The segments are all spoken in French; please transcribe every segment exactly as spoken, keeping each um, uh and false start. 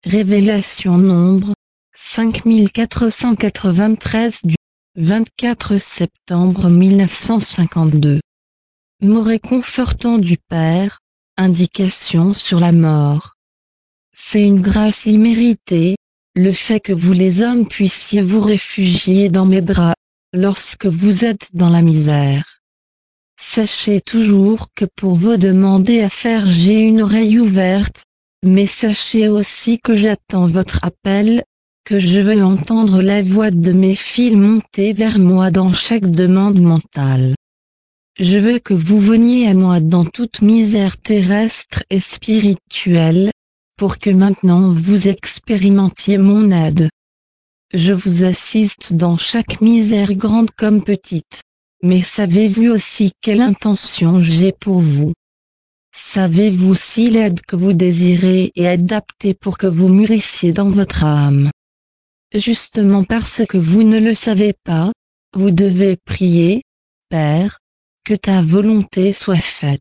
Révélation nombre cinq mille quatre cent quatre-vingt-treize du vingt-quatre septembre mille neuf cent cinquante-deux. Mot réconfortant du Père, indication sur la mort. C'est une grâce imméritée, le fait que vous les hommes puissiez vous réfugier dans mes bras, lorsque vous êtes dans la misère. Sachez toujours que pour vous demander à faire j'ai une oreille ouverte, mais sachez aussi que j'attends votre appel, que je veux entendre la voix de mes fils monter vers moi dans chaque demande mentale. Je veux que vous veniez à moi dans toute misère terrestre et spirituelle, pour que maintenant vous expérimentiez mon aide. Je vous assiste dans chaque misère grande comme petite, mais savez-vous aussi quelle intention j'ai pour vous? Savez-vous si l'aide que vous désirez est adaptée pour que vous mûrissiez dans votre âme? Justement parce que vous ne le savez pas, vous devez prier, Père, que ta volonté soit faite.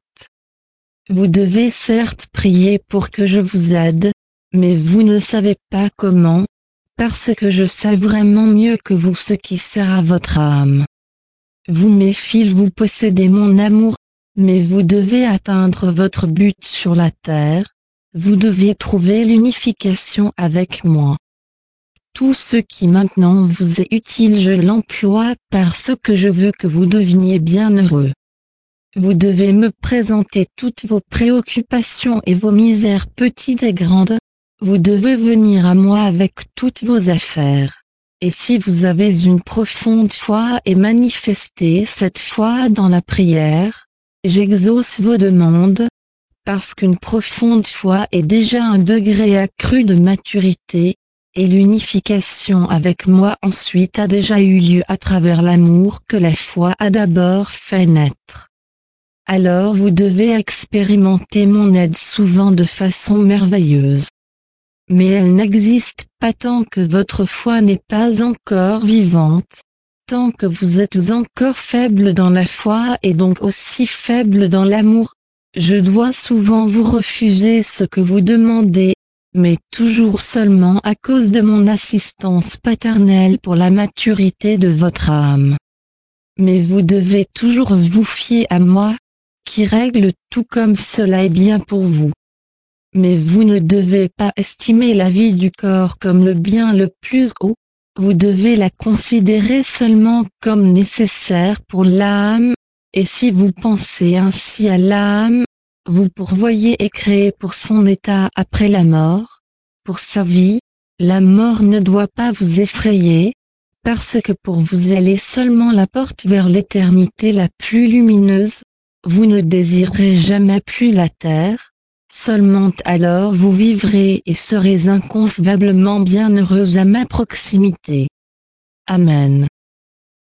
Vous devez certes prier pour que je vous aide, mais vous ne savez pas comment, parce que je sais vraiment mieux que vous ce qui sert à votre âme. Vous mes fils vous possédez mon amour, mais vous devez atteindre votre but sur la terre, vous devez trouver l'unification avec moi. Tout ce qui maintenant vous est utile je l'emploie parce que je veux que vous deveniez bienheureux. Vous devez me présenter toutes vos préoccupations et vos misères petites et grandes, vous devez venir à moi avec toutes vos affaires. Et si vous avez une profonde foi et manifestez cette foi dans la prière, j'exauce vos demandes, parce qu'une profonde foi est déjà un degré accru de maturité, et l'unification avec moi ensuite a déjà eu lieu à travers l'amour que la foi a d'abord fait naître. Alors vous devez expérimenter mon aide souvent de façon merveilleuse. Mais elle n'existe pas tant que votre foi n'est pas encore vivante, tant que vous êtes encore faible dans la foi et donc aussi faible dans l'amour. Je dois souvent vous refuser ce que vous demandez, mais toujours seulement à cause de mon assistance paternelle pour la maturité de votre âme. Mais vous devez toujours vous fier à moi, qui règle tout comme cela est bien pour vous. Mais vous ne devez pas estimer la vie du corps comme le bien le plus haut, vous devez la considérer seulement comme nécessaire pour l'âme, et si vous pensez ainsi à l'âme, vous pourvoyez et créez pour son état après la mort, pour sa vie, la mort ne doit pas vous effrayer, parce que pour vous elle est seulement la porte vers l'éternité la plus lumineuse, vous ne désirerez jamais plus la terre, seulement alors vous vivrez et serez inconcevablement bienheureux à ma proximité. Amen.